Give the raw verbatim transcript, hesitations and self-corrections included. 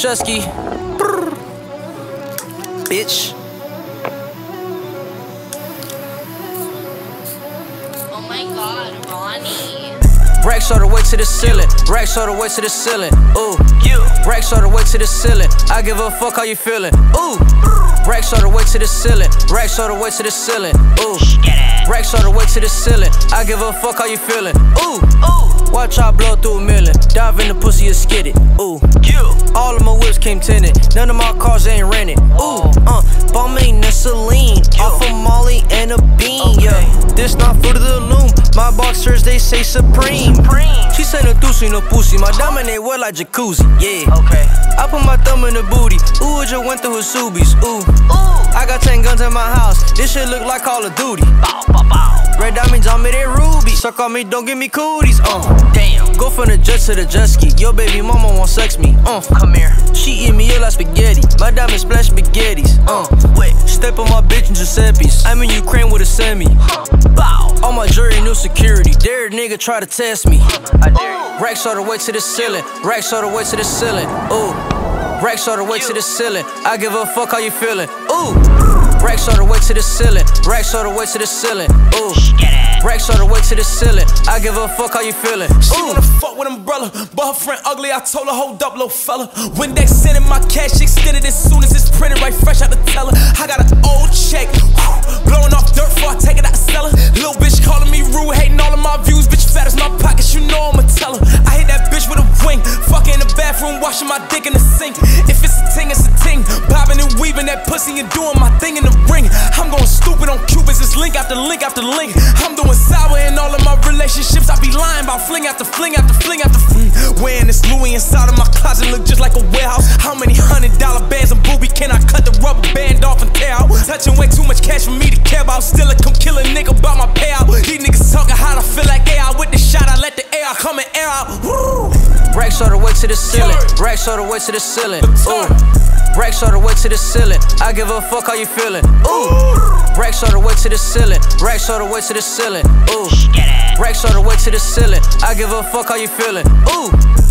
Shusky. Bitch. Oh my god, Ronnie. Racks all the way to the ceiling. Racks all the way to the ceiling. Ooh. Racks all the way to the ceiling. I give a fuck how you feeling. Ooh. Racks all the way to the ceiling. Racks all the way to the ceiling. Ooh. Racks all the way to the ceiling. I give a fuck how you feeling. Ooh. Ooh. Watch I blow through a million. Dive in the pussy and skid it. Ooh. All of my whips came tinted. None of my cars ain't rented. Ooh. Uh. Balmain and Celine. Off of Molly and a bean. Yeah. This not Fruit of the Loom. My boxers they say Supreme. She say no thusi, no pussy. My diamond ain't wet like jacuzzi. Yeah. Okay. I put my thumb in the booty. Ooh, it just went through his subies. Ooh. Ooh. I got ten guns in my house. This shit look like Call of Duty. Bow, bow, bow. Red diamonds on me, they ruby. Suck on me, don't give me cooties. Uh. Damn. Go from the jet to the jet ski. Yo, baby mama won't sex me. Uh. Come here. She eat me up like spaghetti. My diamonds splash spaghettis. Uh. Wait. Step on my bitch in Giuseppe's. I'm in Ukraine with a semi. Bow. All my jury, new security. Dare a nigga try to test me. I dare you. Racks all the way to the ceiling. Racks all the way to the ceiling. Ooh. Racks all the way to the ceiling. I give a fuck how you feeling. Ooh. Racks all the way to the ceiling. Racks all the way to the ceiling. Ooh. Racks all the way to the ceiling. I give a fuck how you feeling. She wanna fuck with umbrella, but her friend ugly. I told her hold up, little fella. When they sending my cash, she extended as soon as it's printed right fresh out the teller. I got an old check, blowing off dirt before I take it out the cellar. Little bitch calling me rude, hating all of my views. Bitch fat as my pockets, you know I'ma tell her. I hit that bitch with a wing, fucking in the bathroom, washing my dick in the sink. If it's a ting, it's a ting. Bobbing and weaving that pussy and doing my thing in the ring. I'm going stupid on Cubans, it's link after link after link. I'm doing sour in all of my relationships. I be lying about fling after fling after fling after fling. Wearing this Louis inside of my closet, look just like a warehouse. How many hundred dollar bands and booby can I cut the rubber band off and tear out? Touching way too much cash for me to care about. Still I come kill a nigga about my payout. These niggas talking hot, I feel like A I with the shot. I let the air come and air out. Woo. Racks all the way to the ceiling. Racks all the way to the ceiling. Ooh. Racks all the way to the ceiling. I give a fuck how you feeling. Ooh. Racks all the way to the ceiling. Racks all the way to the ceiling. Ooh. Racks all the way to the ceiling. I give a fuck how you feeling. Ooh.